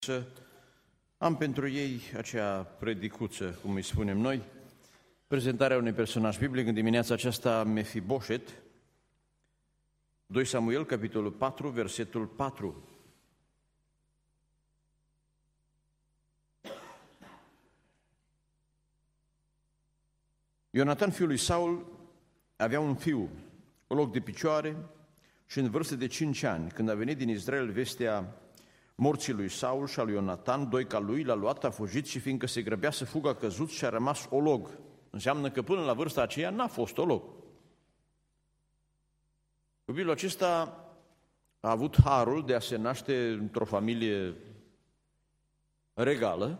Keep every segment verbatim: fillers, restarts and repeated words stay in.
Să am pentru ei acea predicuță, cum îi spunem noi, prezentarea unui personaj biblic în dimineața aceasta, Mefiboset, doi Samuel, capitolul patru, versetul patru. Ionatan, fiul lui Saul, avea un fiu, o loc de picioare și în vârstă de cinci ani, când a venit din Israel vestea morții lui Saul și a lui Ionatan, doi ca lui, l-a luat, a fugit și fiindcă se grăbea să fugă, a căzut și a rămas olog. Înseamnă că până la vârsta aceea n-a fost olog. Copilul acesta a avut harul de a se naște într-o familie regală,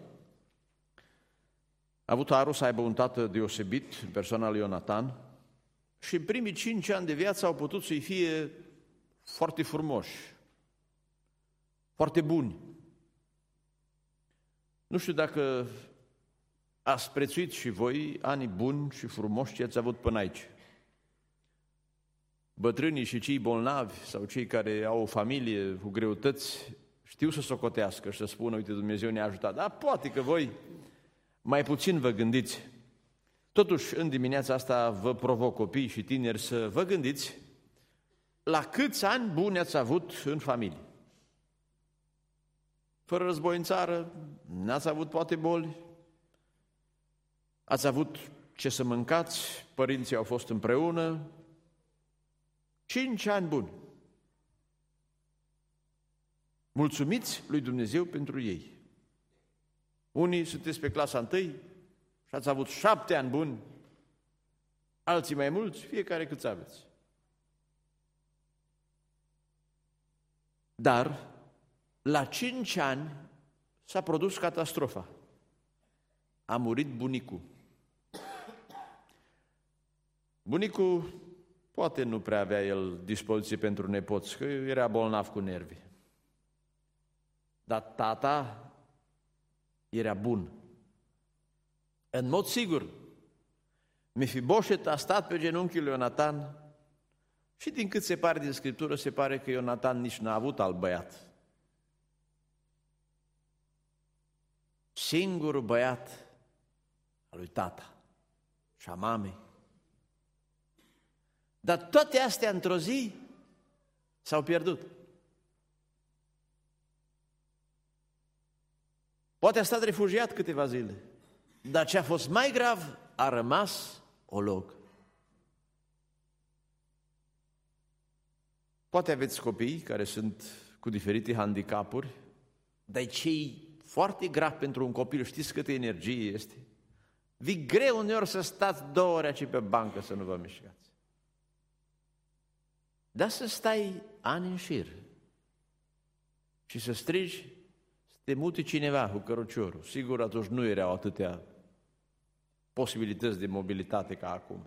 a avut harul să aibă un tată deosebit, în persoana lui Ionatan, și în primii cinci ani de viață au putut să-i fie foarte frumoși, foarte buni. Nu știu dacă ați prețuit și voi anii buni și frumoși ce ați avut până aici. Bătrânii și cei bolnavi sau cei care au o familie cu greutăți știu să socotească și să spună, uite, Dumnezeu ne-a ajutat. Dar poate că voi mai puțin vă gândiți. Totuși, în dimineața asta vă provoc copii și tineri să vă gândiți la câți ani buni ați avut în familie. Fără război în țară, n-ați avut poate boli, ați avut ce să mâncați, părinții au fost împreună, cinci ani buni. Mulțumiți lui Dumnezeu pentru ei. Unii sunteți pe clasa întâi și ați avut șapte ani buni, alții mai mulți, fiecare câți aveți. Dar la cinci ani s-a produs catastrofa. A murit bunicul. Bunicul poate nu prea avea el dispoziție pentru nepoți, că era bolnav cu nervi. Dar tata era bun. În mod sigur, Mefiboset a stat pe genunchiul lui Ionatan și din cât se pare din Scriptură, se pare că Ionatan nici n-a avut alt băiat. Singurul băiat al lui tata și a mamei. Dar toate astea într-o zi s-au pierdut. Poate a stat refugiat câteva zile, dar ce a fost mai grav, a rămas olog. Poate aveți copii care sunt cu diferite handicapuri, dar cei foarte grav pentru un copil, știți câtă energie este? Vi greu uneori să stați două ore aici pe bancă să nu vă mișcați. Dar să stai ani în șir și să strigi, să te mute cineva cu căruciorul. Sigur, atunci nu erau atâtea posibilități de mobilitate ca acum.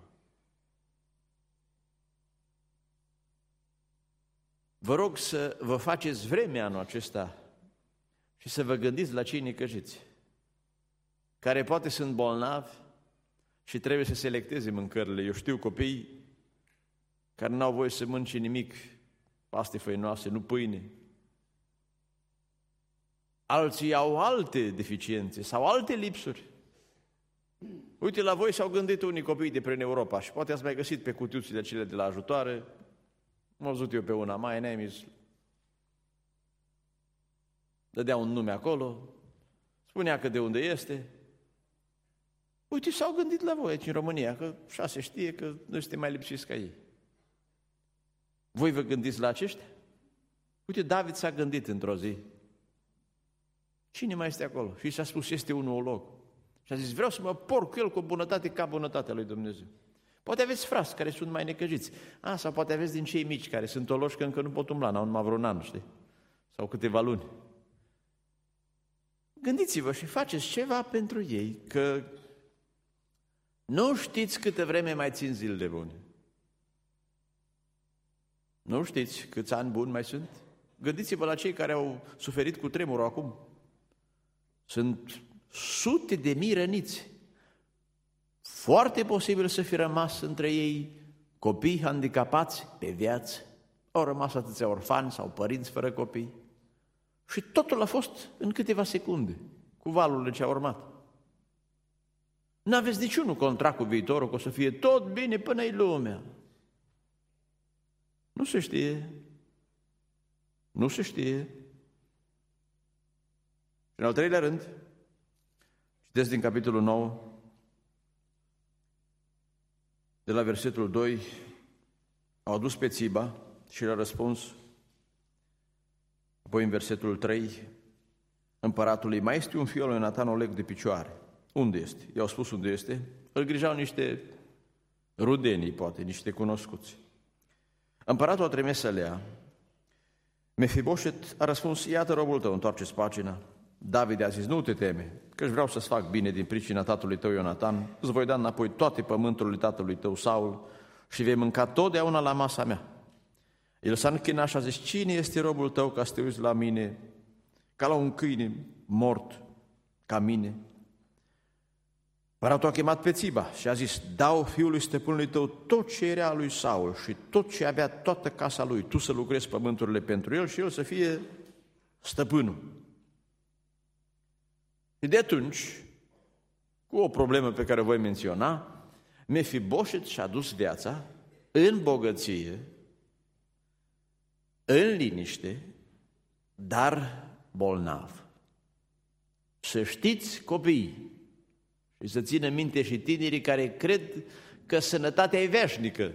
Vă rog să vă faceți vreme anul acesta și să vă gândiți la cei necăjiți, care poate sunt bolnavi și trebuie să selecteze mâncările. Eu știu copii care n-au voie să mănânce nimic, paste făinoase, nu pâine. Alții au alte deficiențe sau alte lipsuri. Uite, la voi s-au gândit unii copii de prin Europa și poate ați mai găsit pe cutiuțile acelea de la ajutoare. Am văzut eu pe una, my name is... Dădea un nume acolo, spunea că de unde este. Uite, s-au gândit la voi aici în România, că așa se știe că nu suntem mai lipsiți ca ei. Voi vă gândiți la aceștia? Uite, David s-a gândit într-o zi. Cine mai este acolo? Și s-a spus, este un olog. Și a zis, vreau să mă porc cu el cu bunătate ca bunătatea lui Dumnezeu. Poate aveți frați care sunt mai necăjiți. A, sau poate aveți din cei mici care sunt oloși că încă nu pot umbla, n-au numai vreun an, știi? Sau câteva luni. Gândiți-vă și faceți ceva pentru ei, că nu știți câtă vreme mai țin zilele bune. Nu știți câți ani buni mai sunt? Gândiți-vă la cei care au suferit cu tremurul acum. Sunt sute de mii răniți. Foarte posibil să fi rămas între ei copii handicapați pe viață. Au rămas atâția orfani sau părinți fără copii. Și totul a fost în câteva secunde, cu valurile ce au urmat. N-aveți niciunul contract cu viitorul, că o să fie tot bine până-i lumea. Nu se știe. Nu se știe. Și în al treilea rând, citesc din capitolul nouă, de la versetul doi, au adus pe Țiba și le-a răspuns. Apoi în versetul trei, împăratului, mai este un fiu al lui Ionatan, o leg de picioare. Unde este? I-au spus unde este. Îl grijau niște rudenii, poate, niște cunoscuți. Împăratul a trimis să le ia. Mefiboset a răspuns, iată robul tău, întoarce-ți pagina. David a zis, nu te teme, că-și vreau să-ți fac bine din pricina tatălui tău Ionatan, îți voi da înapoi toate pământurile tatălui tău Saul și vei mânca totdeauna la masa mea. El s-a închinat și a zis, cine este robul tău ca să te uiți la mine ca la un câine mort ca mine? Împăratul a chemat pe Țiba și a zis, dau fiului stăpânului tău tot ce era lui Saul și tot ce avea toată casa lui, tu să lucrezi pământurile pentru el și el să fie stăpânul. Și de atunci, cu o problemă pe care o voi menționa, Mefiboset și-a dus viața în bogăție, în liniște, dar bolnav. Să știți, copiii, și să țină minte și tinerii care cred că sănătatea e veșnică.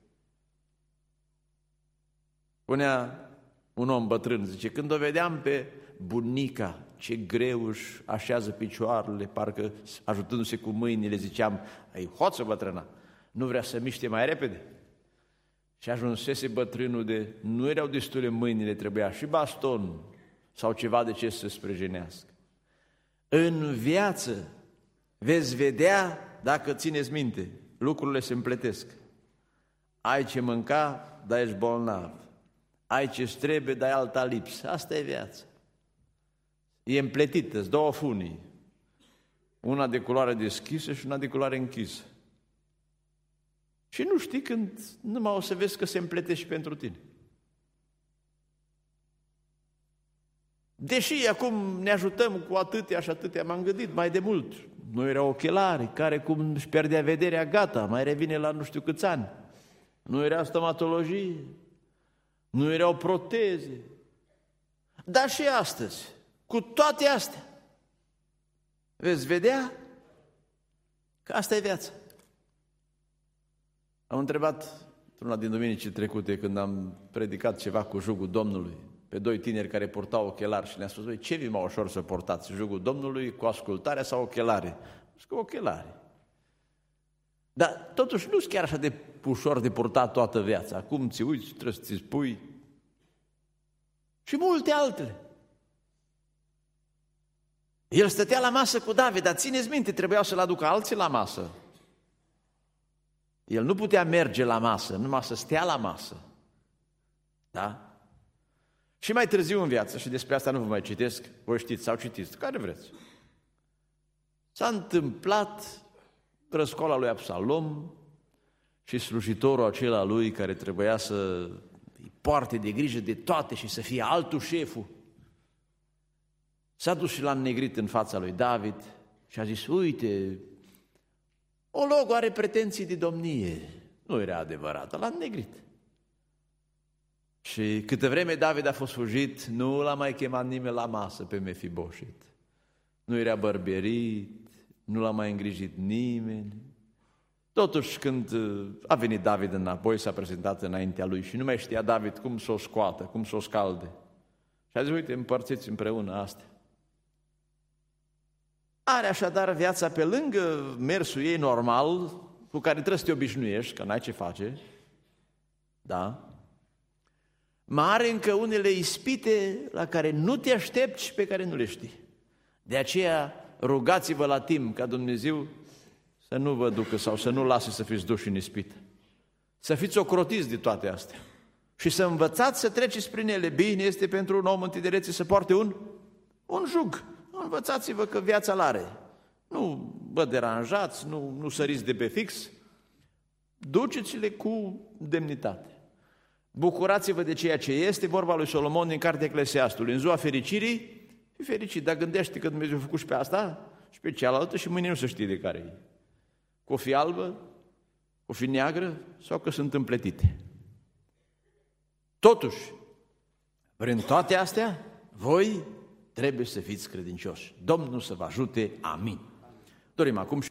Spunea un om bătrân, zice, când o vedeam pe bunica, ce greu își așează picioarele, parcă ajutându-se cu mâinile, ziceam, ai hoță bătrâna, nu vrea să miște mai repede? Și ajunsese bătrânul de, nu erau destule mâinile, trebuia și baston sau ceva de ce să se sprejenească. În viață veți vedea, dacă țineți minte, lucrurile se împletesc. Ai ce mânca, dar ești bolnav. Ai ce-ți trebuie, dar ai alta lipsă. Asta e viața. E împletită, îți două funii. Una de culoare deschisă și una de culoare închisă. Și nu știi când numai o să vezi că se împlete și pentru tine. Deși acum ne ajutăm cu atâtea și atâtea, m-am gândit mai de mult. Nu erau ochelari, care cum își pierdea vederea, gata, mai revine la nu știu câți ani. Nu era stomatologie, nu erau proteze. Dar și astăzi, cu toate astea, veți vedea că asta e viața. Am întrebat într-una din duminicile trecute, când am predicat ceva cu jugul Domnului, pe doi tineri care portau ochelari și le-am spus, voi, ce vi mai ușor să portați, jugul Domnului cu ascultarea sau ochelare? Zic, cu ochelare. Dar totuși nu-s chiar așa de ușor de purtat toată viața. Acum ți uiți, trebuie să ți spui. Și multe altele. El stătea la masă cu David, dar țineți minte, trebuiau să-l aducă alții la masă. El nu putea merge la masă, numai să stea la masă. Da? Și mai târziu în viață, și despre asta nu vă mai citesc, voi știți sau citiți, care vreți. S-a întâmplat răscoala lui Absalom și slujitorul acela lui care trebuia să îi poarte de grijă de toate și să fie altul șeful. S-a dus și l-a înnegrit în fața lui David și a zis, uite, Ologul are pretenții de domnie. Nu era adevărat, l-a înnegrit. Și câtă vreme David a fost fugit, nu l-a mai chemat nimeni la masă pe Mefiboset. Nu era bărberit, nu l-a mai îngrijit nimeni. Totuși, când a venit David înapoi, s-a prezentat înaintea lui și nu mai știa David cum să o scoată, cum să o scalde. Și a zis, uite, împărțiți împreună astea. Are așadar viața pe lângă mersul ei normal, cu care trebuie să te obișnuiești, că n-ai ce face, da? Mai are încă unele ispite la care nu te aștepți și pe care nu le știi. De aceea rugați-vă la timp ca Dumnezeu să nu vă ducă sau să nu lase să fiți duși în ispită. Să fiți ocrotiți de toate astea și să învățați să treceți prin ele. Bine este pentru un om în tinerețe să poarte un, un jug. Învățați-vă că viața l-are. Nu vă deranjați, nu, nu săriți de pe fix. Duceți-le cu demnitate. Bucurați-vă de ceea ce este, vorba lui Solomon din cartea Eclesiastului. În ziua fericirii, fi fericit, dar gândește că Dumnezeu a făcut și pe asta și pe cealaltă și mâine nu se știe de care e. Că o fi albă, o fi neagră sau că sunt împletite. Totuși, prin toate astea, voi trebuie să fiți credincioși. Domnul să vă ajute. Amin. Dorim acum